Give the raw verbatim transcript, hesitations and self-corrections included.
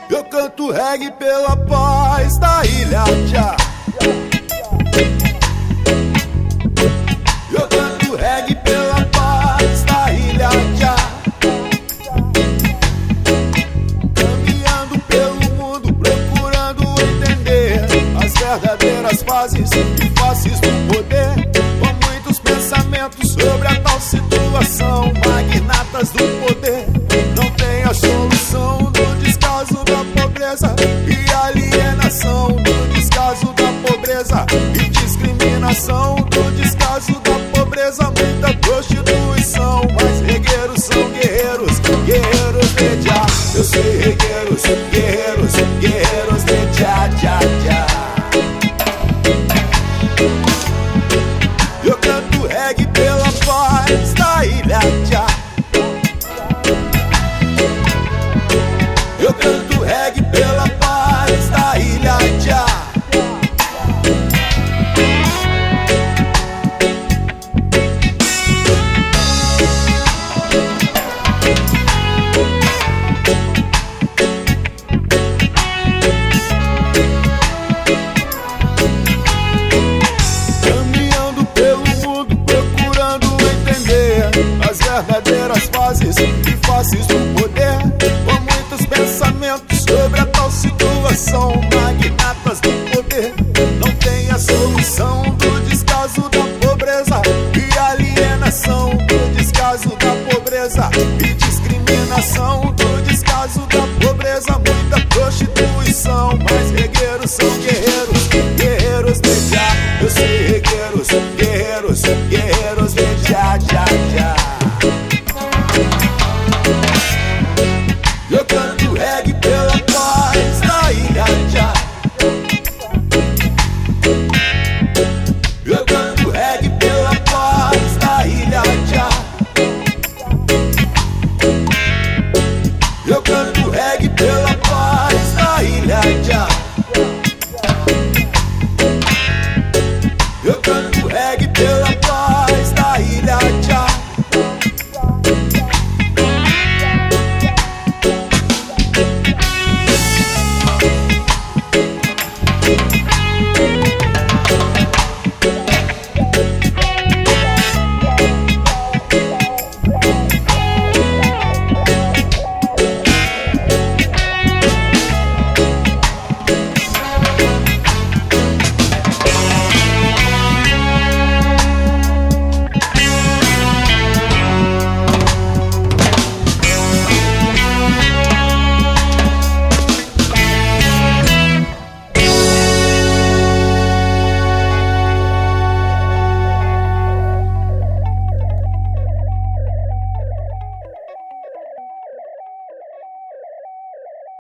Eu canto reggae pela paz da ilha, tchá. Eu canto reggae pela paz da ilha, tchá. Caminhando pelo mundo, procurando entender as verdadeiras fases e faces do poder. Com muitos pensamentos sobre a tal situação. Magnatas do poder não tem a solução do descaso da pobreza e alienação, do descaso da pobreza e discriminação, do descaso da pobreza. Muita prostituição, mas regueiros são guerreiros, guerreiros de já. Eu sei regueiros, guerreiros, guerreiros de já, já, já. Eu canto reggae pela paz da ilha, já. Eu canto reggae pela paz da ilha, já. Caminhando pelo mundo, procurando entender as verdadeiras fases e faces do poder. Com muitos pensamentos sobre a tal situação. Magnatas do poder não tem a solução do descaso da pobreza e alienação, do descaso da pobreza e discriminação, do descaso da pobreza.